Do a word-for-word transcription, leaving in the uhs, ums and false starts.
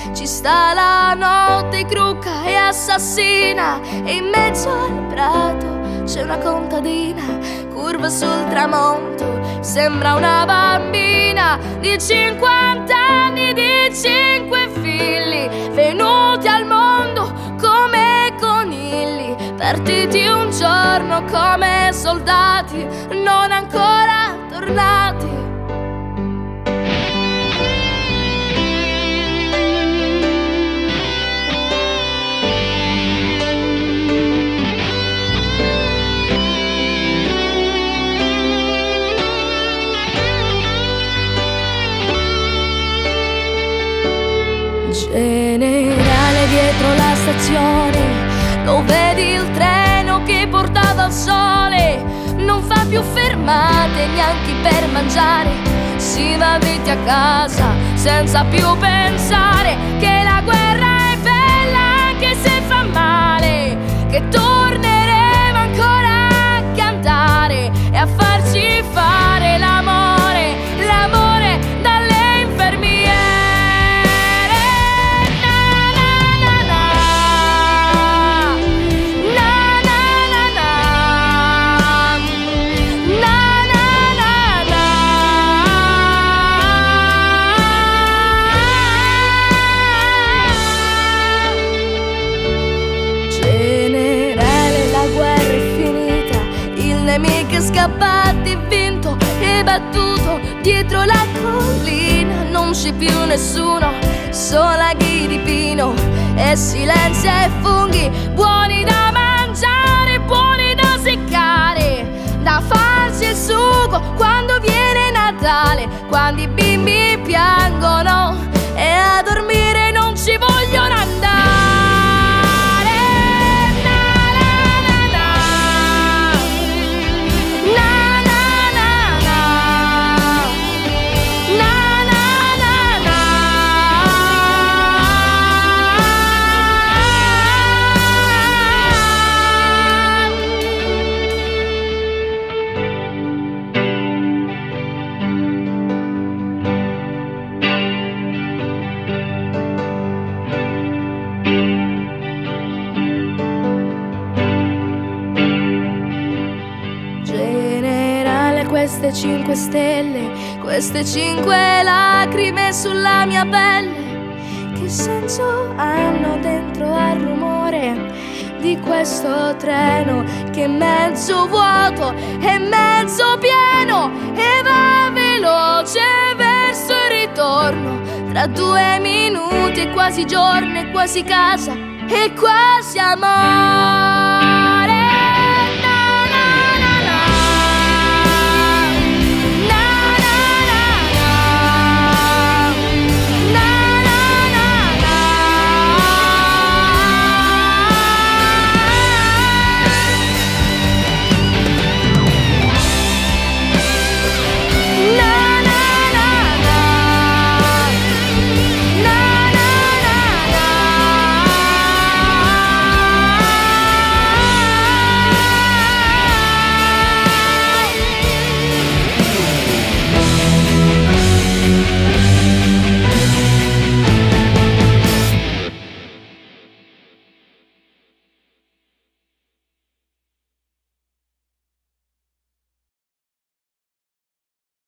ci sta la notte crucca e assassina, e in mezzo al prato c'è una contadina, curva sul tramonto, sembra una bambina di cinquanta anni, di cinque figli, venuti al mondo come conigli, partiti un giorno come soldati, non ancora tornati. Generale, dietro la stazione lo vedi il treno che portava al sole, non fa più fermate neanche per mangiare, si va dritti a casa senza più pensare che la guerra è bella anche se fa male, che torneremo ancora a cantare e a farci fare l'amore, l'amore dalle infermiere. Nemico scappati, vinto e battuto dietro la collina, non c'è più nessuno, sola ghi di pino e silenzio e funghi, buoni da mangiare, buoni da seccare, da farsi il sugo quando viene Natale, quando i bimbi piangono e a dormire non ci vogliono andare. Queste cinque stelle, queste cinque lacrime sulla mia pelle, che senso hanno dentro al rumore di questo treno che è mezzo vuoto e mezzo pieno e va veloce verso il ritorno, tra due minuti è quasi giorno e quasi casa e quasi amore.